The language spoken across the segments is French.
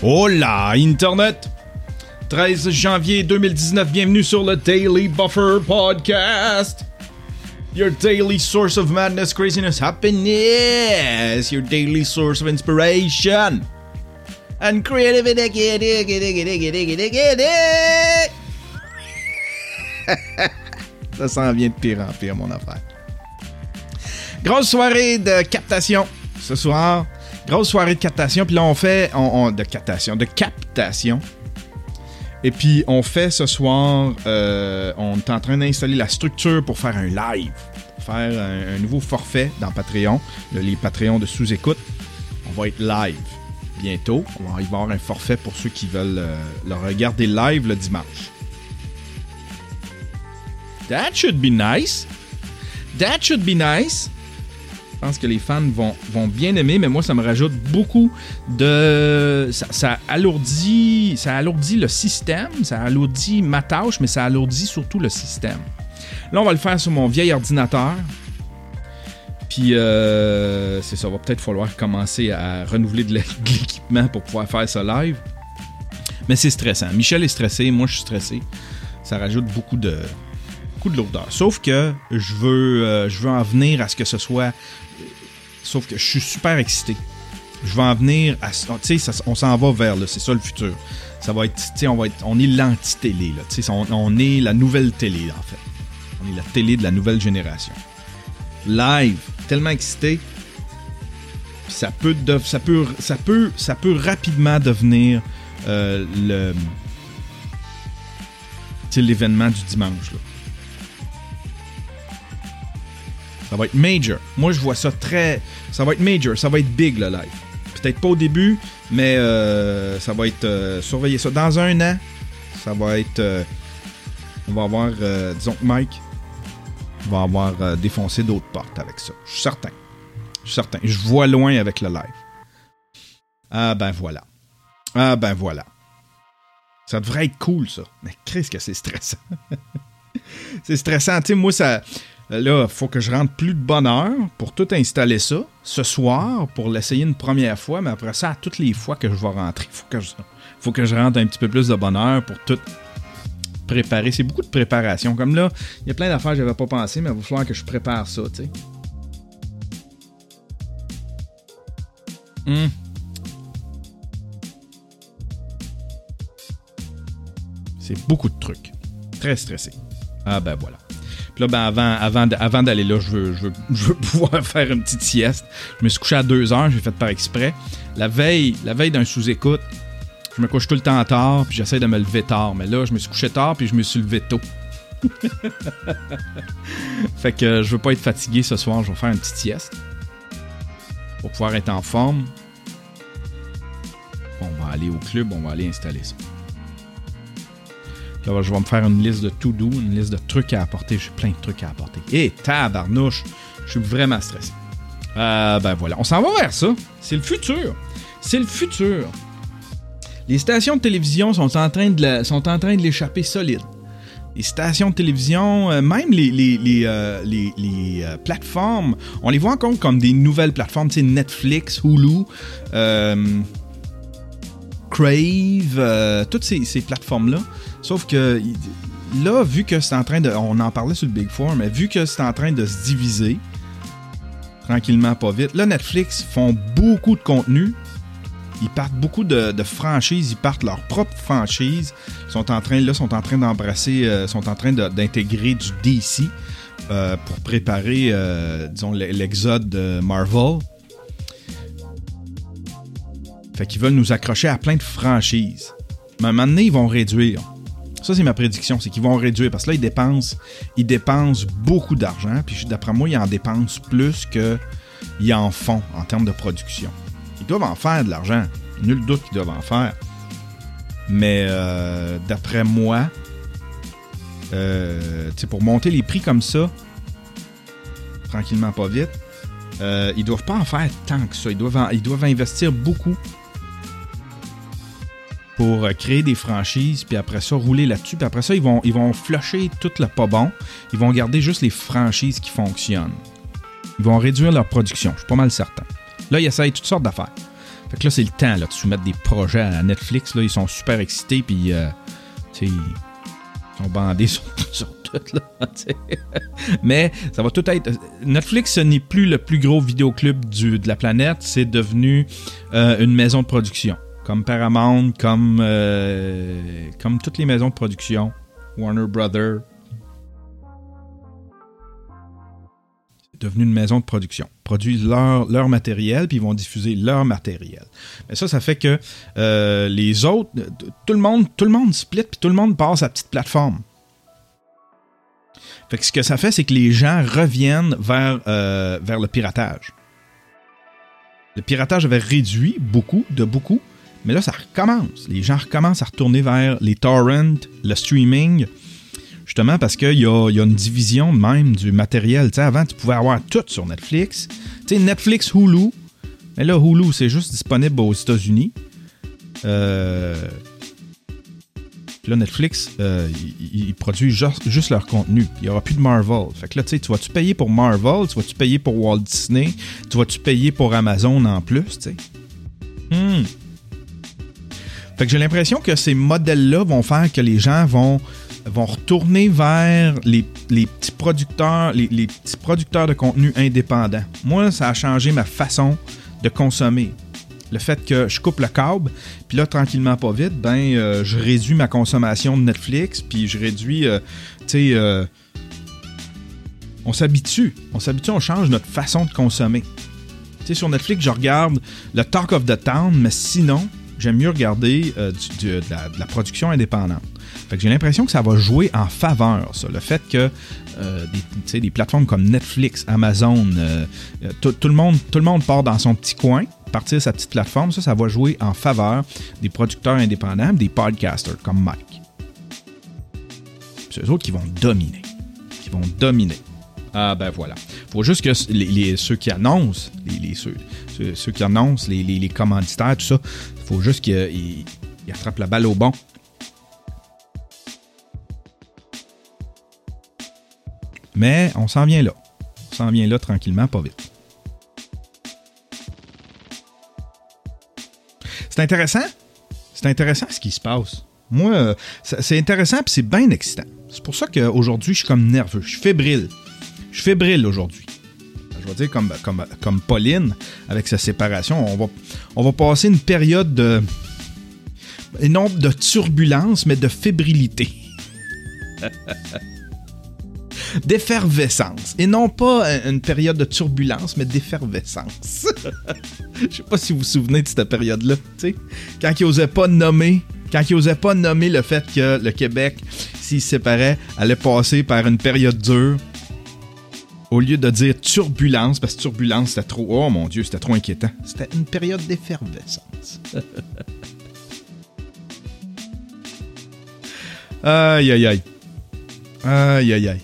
Hola, Internet! 13 janvier 2019, bienvenue sur le Daily Buffer Podcast. Your daily source of madness, craziness, happiness. Your daily source of inspiration. And creativity. Ça s'en vient de pire en pire, mon affaire. Grosse soirée de captation ce soir. Grosse soirée de captation. Puis là, on fait... de captation. Et puis, on fait ce soir... on est en train d'installer la structure pour faire un live. Pour faire un nouveau forfait dans Patreon. Les Patreons de sous-écoute. On va être live bientôt. Il va y avoir un forfait pour ceux qui veulent le regarder live le dimanche. That should be nice. That should be nice. Je pense que les fans vont bien aimer, mais moi, ça me rajoute beaucoup de... Ça alourdit le système, ça alourdit ma tâche, mais ça alourdit surtout le système. Là, on va le faire sur mon vieil ordinateur. Puis, c'est ça, va peut-être falloir commencer à renouveler de l'équipement pour pouvoir faire ça live. Mais c'est stressant. Michel est stressé, moi, je suis stressé. Ça rajoute beaucoup de lourdeur. Sauf que je veux en venir à ce que ce soit... Sauf que je suis super excité. Je veux en venir à... Tu sais, on s'en va vers là. C'est ça le futur. Ça va être... Tu sais, on est l'anti-télé, là. Tu sais, on est la nouvelle télé, en fait. On est la télé de la nouvelle génération. Live. Tellement excité. Ça peut rapidement devenir l'événement du dimanche, là. Ça va être major. Moi, je vois ça ça va être major. Ça va être big, le live. Peut-être pas au début, mais ça va être... surveiller ça. Dans un an, ça va être... on va avoir... disons que Mike va avoir défoncé d'autres portes avec ça. Je suis certain. Je vois loin avec le live. Ah ben voilà. Ça devrait être cool, ça. Mais qu'est-ce que c'est stressant. C'est stressant. Tu sais, moi, ça... Là, il faut que je rentre plus de bonne heure pour tout installer ça ce soir pour l'essayer une première fois, mais après ça, à toutes les fois que je vais rentrer, faut que je rentre un petit peu plus de bonne heure pour tout préparer. C'est beaucoup de préparation. Comme là, il y a plein d'affaires que j'avais pas pensé, mais il va falloir que je prépare ça, tu sais. C'est beaucoup de trucs. Très stressé. Ah ben voilà. Puis là, ben avant d'aller là, je veux pouvoir faire une petite sieste. Je me suis couché à 2h, j'ai fait par exprès. La veille d'un sous-écoute, je me couche tout le temps tard, puis j'essaie de me lever tard. Mais là, je me suis couché tard, puis je me suis levé tôt. Fait que je veux pas être fatigué ce soir, je vais faire une petite sieste. Pour pouvoir être en forme. On va aller au club, on va aller installer ça. Là, je vais me faire une liste de to-do, une liste de trucs à apporter. J'ai plein de trucs à apporter. Et tabarnouche, je suis vraiment stressé. Ben voilà, on s'en va vers ça. C'est le futur. Les stations de télévision sont en train de l'échapper solide. Les stations de télévision, même les plateformes, on les voit encore comme des nouvelles plateformes. Tu sais, Netflix, Hulu, Crave, toutes ces plateformes-là. Sauf que là, vu que c'est en train de... On en parlait sur le Big Four, mais vu que c'est en train de se diviser, tranquillement, pas vite, là, Netflix font beaucoup de contenu. Ils partent beaucoup de franchises. Ils partent leur propre franchise. Ils sont en train d'embrasser... sont en train d'intégrer du DC pour préparer, disons, l'exode de Marvel. Fait qu'ils veulent nous accrocher à plein de franchises. Mais à un moment donné, ils vont réduire. Ça, c'est ma prédiction, c'est qu'ils vont réduire. Parce que là, ils dépensent beaucoup d'argent. Puis d'après moi, ils en dépensent plus qu'ils en font en termes de production. Ils doivent en faire de l'argent. Nul doute qu'ils doivent en faire. Mais d'après moi, pour monter les prix comme ça, tranquillement, pas vite, ils doivent pas en faire tant que ça. Ils doivent investir beaucoup pour créer des franchises, puis après ça, rouler là-dessus. Puis après ça, ils vont flusher tout le pas bon. Ils vont garder juste les franchises qui fonctionnent. Ils vont réduire leur production, je suis pas mal certain. Là, ils essayent toutes sortes d'affaires. Fait que là, c'est le temps là, de soumettre des projets à Netflix. Là, ils sont super excités, puis ils sont bandés sur tout. Là, mais ça va tout être... Netflix, ce n'est plus le plus gros vidéoclub de la planète. C'est devenu une maison de production. Comme Paramount, comme toutes les maisons de production. Warner Brothers. Devenu une maison de production. Ils produisent leur matériel, puis ils vont diffuser leur matériel. Mais ça fait que les autres, tout le monde split, puis tout le monde passe à petite plateforme. Fait que ce que ça fait, c'est que les gens reviennent vers le piratage. Le piratage avait réduit beaucoup, mais là, ça recommence. Les gens recommencent à retourner vers les torrents, le streaming, justement parce qu'il y a une division même du matériel. T'sais, avant, tu pouvais avoir tout sur Netflix. Tu sais, Netflix, Hulu. Mais là, Hulu, c'est juste disponible aux États-Unis. Là, Netflix, ils produisent juste leur contenu. Il n'y aura plus de Marvel. Fait que là, tu sais, tu vas-tu payer pour Marvel? Tu vas-tu payer pour Walt Disney? Tu vas-tu payer pour Amazon en plus? Tu sais? Fait que j'ai l'impression que ces modèles-là vont faire que les gens vont retourner vers les petits producteurs, les petits producteurs de contenu indépendants. Moi, ça a changé ma façon de consommer. Le fait que je coupe le câble, puis là, tranquillement, pas vite, je réduis ma consommation de Netflix, puis je réduis, on s'habitue, on change notre façon de consommer. Tu sais, sur Netflix, je regarde le Talk of the Town, mais sinon, j'aime mieux regarder de la production indépendante. Fait que j'ai l'impression que ça va jouer en faveur, ça. Le fait que des plateformes comme Netflix, Amazon, tout le monde part dans son petit coin, partir de sa petite plateforme, ça va jouer en faveur des producteurs indépendants, des podcasters comme Mike. C'est eux autres qui vont dominer. Ah ben voilà. Faut juste que ceux qui annoncent, ceux qui annoncent, les commanditaires, tout ça, faut juste qu'ils attrapent la balle au bon. Mais on s'en vient là. On s'en vient là tranquillement, pas vite. C'est intéressant. C'est intéressant ce qui se passe. Moi, c'est intéressant et c'est bien excitant. C'est pour ça qu'aujourd'hui, je suis comme nerveux. Je suis fébrile. Je suis fébrile aujourd'hui. Je vais dire comme Pauline, avec sa séparation, on va passer une période de... non de turbulence, mais de fébrilité. D'effervescence. Et non pas une période de turbulence, mais d'effervescence. Je sais pas si vous vous souvenez de cette période-là. T'sais, quand ils n'osaient pas nommer le fait que le Québec, s'il se séparait, allait passer par une période dure. Au lieu de dire turbulence, parce que turbulence, c'était trop... Oh mon Dieu, c'était trop inquiétant. C'était une période d'effervescence. Aïe, aïe, aïe. Aïe, aïe, aïe.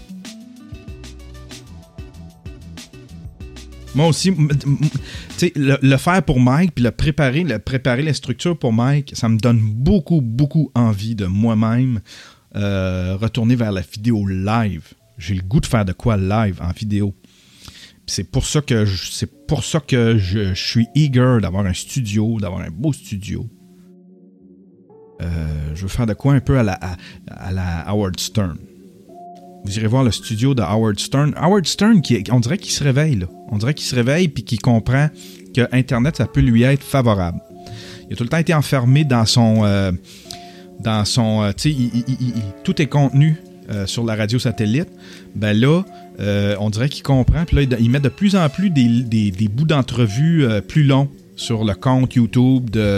Moi aussi, tu sais, le faire pour Mike, puis préparer la structure pour Mike, ça me donne beaucoup, beaucoup envie de moi-même retourner vers la vidéo live. J'ai le goût de faire de quoi live en vidéo. C'est pour ça que je suis eager d'avoir un studio, d'avoir un beau studio. Je veux faire de quoi un peu à la Howard Stern. Vous irez voir le studio de Howard Stern. Howard Stern, on dirait qu'il se réveille, là. On dirait qu'il se réveille puis qu'il comprend que Internet, ça peut lui être favorable. Il a tout le temps été enfermé dans son tu sais, tout est contenu sur la radio satellite. Ben là, on dirait qu'il comprend. Puis là, il met de plus en plus des bouts d'entrevues plus longs sur le compte YouTube de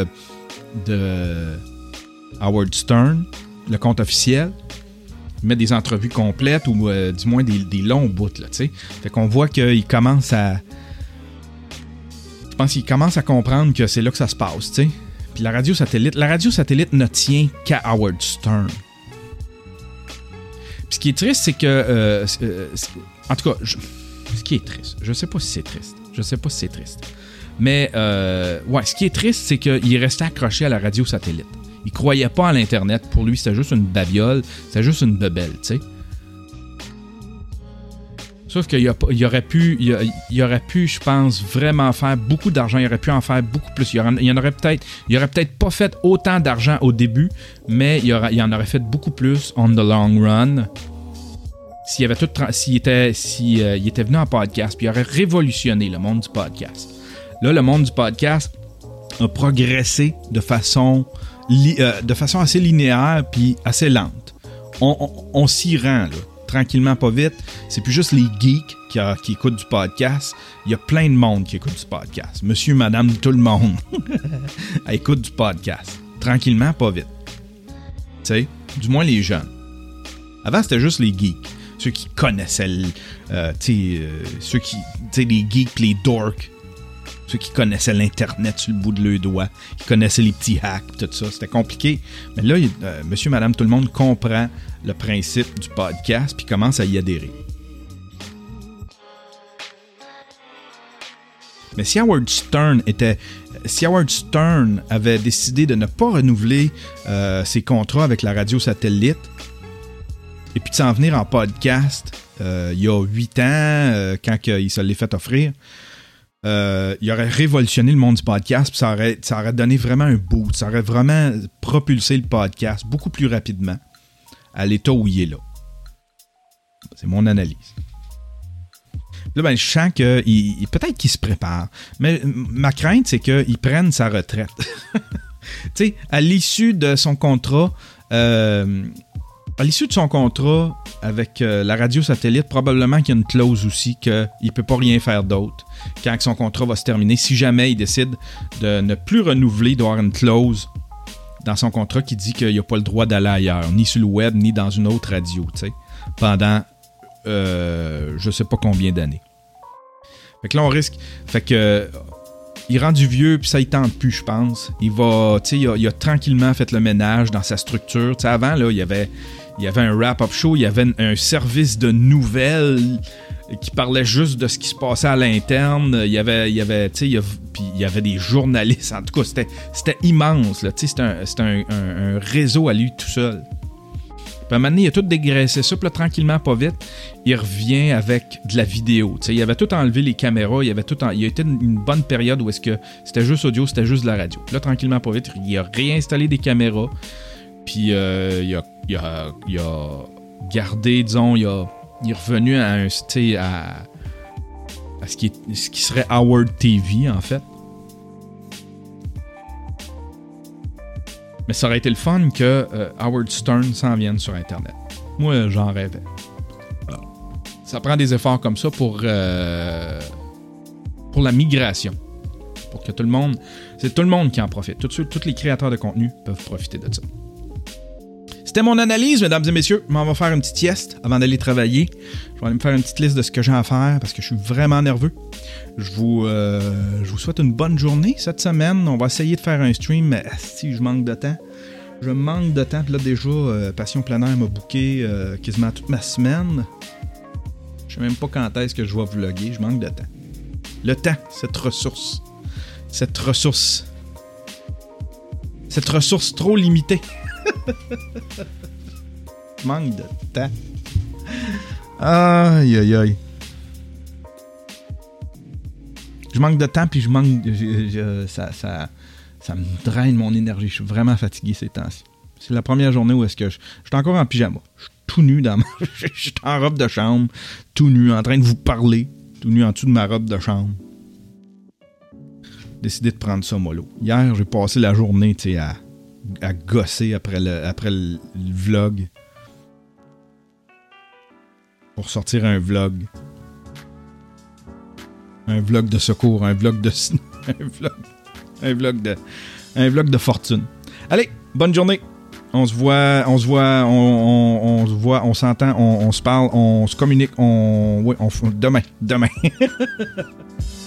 Howard Stern, le compte officiel. Il met des entrevues complètes ou du moins des longs bouts, là, tu sais. Fait qu'on voit qu'il commence à... Je pense qu'il commence à comprendre que c'est là que ça se passe, tu sais. Puis la radio satellite ne tient qu'à Howard Stern. Puis ce qui est triste, c'est que... en tout cas, ce qui est triste, je sais pas si c'est triste. Mais, ce qui est triste, c'est qu'il est resté accroché à la radio satellite. Il croyait pas à l'Internet. Pour lui, c'était juste une babiole. C'était juste une bebelle, tu sais. Sauf qu'il aurait pu, je pense, vraiment faire beaucoup d'argent. Il aurait pu en faire beaucoup plus. Il aurait peut-être pas fait autant d'argent au début, mais il en aurait fait beaucoup plus on the long run. S'il était venu en podcast, puis il aurait révolutionné le monde du podcast. Là, le monde du podcast a progressé de façon assez linéaire puis assez lente. On s'y rend, là. Tranquillement, pas vite. C'est plus juste les geeks qui écoutent du podcast. Il y a plein de monde qui écoute du podcast. Monsieur, madame, tout le monde écoute du podcast. Tranquillement, pas vite. Tu sais, du moins les jeunes. Avant, c'était juste les geeks. Ceux qui connaissaient les geeks, les dorks. Ceux qui connaissaient l'Internet sur le bout de leurs doigts, qui connaissaient les petits hacks, tout ça. C'était compliqué. Mais là, monsieur, madame, tout le monde comprend le principe du podcast puis commence à y adhérer. Mais si Howard Stern avait décidé de ne pas renouveler ses contrats avec la radio satellite et puis de s'en venir en podcast il y a 8 ans, quand il se l'est fait offrir, il aurait révolutionné le monde du podcast, puis ça aurait donné vraiment un boost. Ça aurait vraiment propulsé le podcast beaucoup plus rapidement à l'état où il est là. C'est mon analyse. Là, ben, je sens que peut-être qu'il se prépare, mais ma crainte, c'est qu'il prenne sa retraite. Tu sais, à l'issue de son contrat... avec la radio satellite, probablement qu'il y a une clause aussi qu'il ne peut pas rien faire d'autre quand son contrat va se terminer. Si jamais il décide de ne plus renouveler, il doit y avoir une clause dans son contrat qui dit qu'il n'a pas le droit d'aller ailleurs, ni sur le web, ni dans une autre radio, tu sais, pendant je sais pas combien d'années. Fait que là, on risque... Fait que... il rend du vieux, puis ça, il tente plus, je pense. Il va... Tu sais, il a tranquillement fait le ménage dans sa structure. Tu sais, avant, là, il y avait un wrap-up show, il y avait un service de nouvelles qui parlait juste de ce qui se passait à l'interne. Il y avait des journalistes. En tout cas, c'était immense, là. Tu sais, c'était un réseau à lui tout seul. Puis à un moment donné, il a tout dégraissé ça, puis là, tranquillement, pas vite, il revient avec de la vidéo. Tu sais, il avait tout enlevé les caméras, il y a été une bonne période où est-ce que c'était juste audio, c'était juste de la radio. Puis là, tranquillement, pas vite, il a réinstallé des caméras, puis il a gardé, disons, il est revenu à ce qui serait Howard TV, en fait. Mais ça aurait été le fun que Howard Stern s'en vienne sur Internet. Moi, j'en rêvais. Alors, ça prend des efforts comme ça pour la migration. Pour que tout le monde... C'est tout le monde qui en profite. Tous les créateurs de contenu peuvent profiter de ça. C'était mon analyse, mesdames et messieurs. Je m'en vais faire une petite sieste avant d'aller travailler. Je vais aller me faire une petite liste de ce que j'ai à faire parce que je suis vraiment nerveux. Je vous souhaite une bonne journée cette semaine. On va essayer de faire un stream, mais si je manque de temps. Je manque de temps. Puis là, déjà, Passion Plein Air m'a booké quasiment toute ma semaine. Je sais même pas quand est-ce que je vais vlogger. Je manque de temps. Le temps, cette ressource trop limitée. Manque de temps. Aïe, aïe, aïe. Je manque de temps, puis ça me draine mon énergie. Je suis vraiment fatigué ces temps-ci. C'est la première journée où est-ce que je suis encore en pyjama. Je suis tout nu je suis en robe de chambre, tout nu, en train de vous parler, tout nu en dessous de ma robe de chambre. J'ai décidé de prendre ça mollo. Hier, j'ai passé la journée, tu sais, à gosser après le vlog. Pour sortir un vlog. Un vlog de secours, un vlog de fortune. Allez, bonne journée. On se voit, on s'entend, on se parle, on se communique, demain.